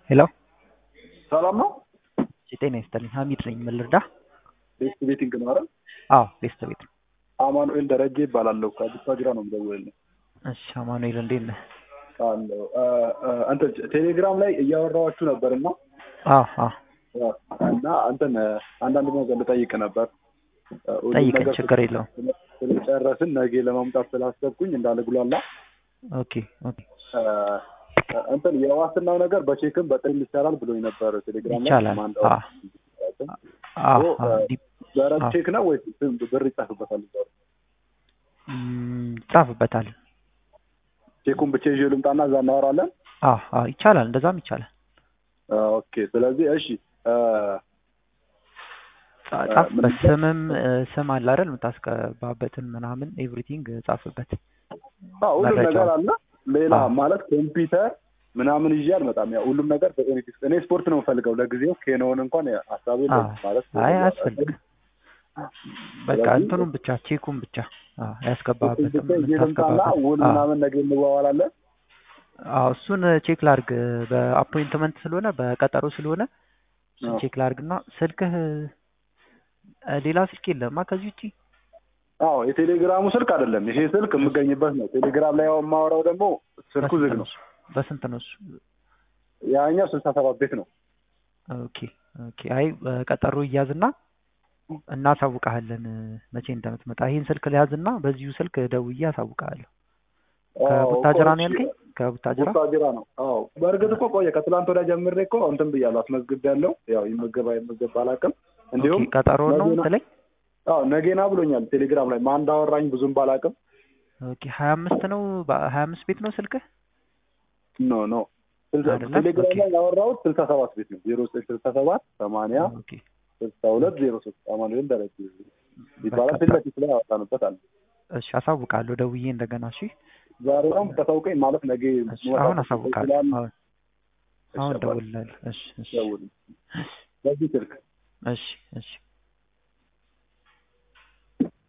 ሄሎ ሰላም ነው። ጤና ይስጥልኝ። ሀሚድ ነኝ። ምን ልርዳ? ቤስት ቤቲንግ ነው አይደል? አዎ ቤስት ቤት ነው። አማኑኤል ደረጀ ይባላለሁ። ከአዲስ አበባ ነው የምደውልልህ። እሺ አማኑኤል እንዴት ነህ? አለው አንተ ቴሌግራም ላይ እያወራኋችሁ ነበርና እና አንተን አንዳንድ ነገር ልጠይቅ ነበር። ጠይቀኝ፣ ችግር የለውም። ስለጨረስን ነገ ለማምጣት ስላሰብኩኝ እንዳልጉላላ። ኦኬ ኦኬ። እንትን የዋስትናው ነገር በቼክም በጥሪም ይቻላል ብሎኝ ነበር ቴሌግራም ላይ። ይቻላል። ደረቅ ቼክ ነው ወይስ ብር ይጻፍበታል? ይጻፍበታል። ቼኩን ብቻ ይዤ ልምጣና እዛ እናወራለን። ይቻላል፣ እንደዛም ይቻላል። ኦኬ። ስለዚህ እሺ ጻፍ። በስምም ስም አለ አይደል? የምታስገባበትን ምናምን ኤቭሪቲንግ ጻፍበት። ሁሉም ነገር አለ። ሌላ ማለት ኮምፒውተር ምናምን ይዤ አልመጣም። ያው ሁሉም ነገር በኤሌክትሪክ እኔ ስፖርት ነው የምፈልገው ለጊዜው። ኬኖን እንኳን ሀሳብ የለም ማለት አያስፈልግም። በቃ እንትኑን ብቻ ቼኩን ብቻ ያስገባበትን ልምጣና ውል ምናምን ነገ እንዋዋላለን። እሱን ቼክ ላድርግ። በአፖይንትመንት ስለሆነ በቀጠሮ ስለሆነ እሱን ቼክ ላድርግና ስልክህ ሌላ ስልክ የለማ ከዚህ ውጪ? የቴሌግራሙ ስልክ አይደለም ይሄ ስልክ የምገኝበት ነው። ቴሌግራም ላይ የማወራው ደግሞ ስልኩ ዝግ ነው። በስንት ነው እሱ? ያኛው 67 ቤት ነው። ኦኬ ኦኬ። አይ ቀጠሮ ይያዝና እናሳውቃለን መቼ እንደምትመጣ። ይሄን ስልክ ሊያዝና በዚሁ ስልክ ደውዬ አሳውቃለሁ። ከቡታጅራ ነው ያልከኝ? ቡታጅራ ነው። በእርግጥ እኮ ቆየ ከትላንት ወዲያ ጀምሬ እኮ እንትን ብያለሁ፣ አስመዝግቤያለሁ። ያው ይመገብ አላውቅም። እንዲሁም ቀጠሮ ነው ስለኝ ነገና ብሎኛል ቴሌግራም ላይ። ማን እንዳወራኝ ብዙም ባላውቅም። ኦኬ 25 ነው 25 ቤት ነው ስልክህ? ኖ ቴሌግራም ላይ ያወራሁት 67 ቤት ነው። 0967 80 6203 አማኑኤል ደረጀ ይባላል። ፊት ለፊት ላይ አወራንበት አለ። እሺ አሳውቃለሁ ደውዬ እንደገና። እሺ ዛሬ ነው ተሳውቀኝ ማለት ነገ አሁን አሳውቃለሁ። አሁን ደውልልሃል። እሺ ደውል በዚህ ስልክ። እሺ